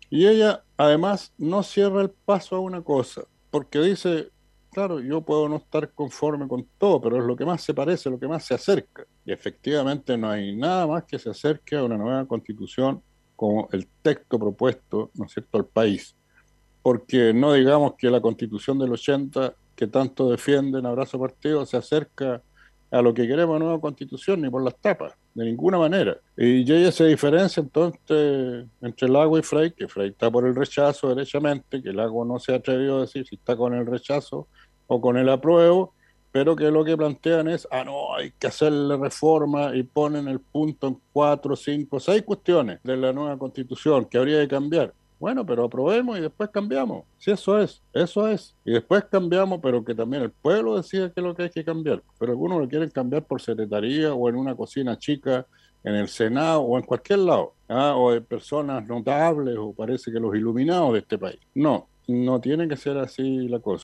Y ella además no cierra el paso a una cosa, porque dice, claro, yo puedo no estar conforme con todo, pero es lo que más se parece, lo que más se acerca. Y efectivamente no hay nada más que se acerque a una nueva constitución como el texto propuesto, ¿no es cierto?, al país. Porque no digamos que la constitución del 80 que tanto defienden Abrazo Partido se acerca a lo que queremos nueva constitución ni por las tapas, de ninguna manera. Y ella se diferencia entonces entre Lago y Frey, que Frey está por el rechazo derechamente, que Lago no se ha atrevido a decir si está con el rechazo o con el apruebo, pero que lo que plantean es, ah, no, hay que hacerle reforma y ponen el punto en cuatro, cinco, seis cuestiones de la nueva constitución que habría que cambiar. Bueno, pero aprobemos y después cambiamos. Sí, eso es, eso es. Y después cambiamos, pero que también el pueblo decida qué es lo que hay que cambiar. Pero algunos lo quieren cambiar por secretaría o en una cocina chica, en el Senado o en cualquier lado. ¿Ah? O de personas notables o parece que los iluminados de este país. No, no tiene que ser así la cosa.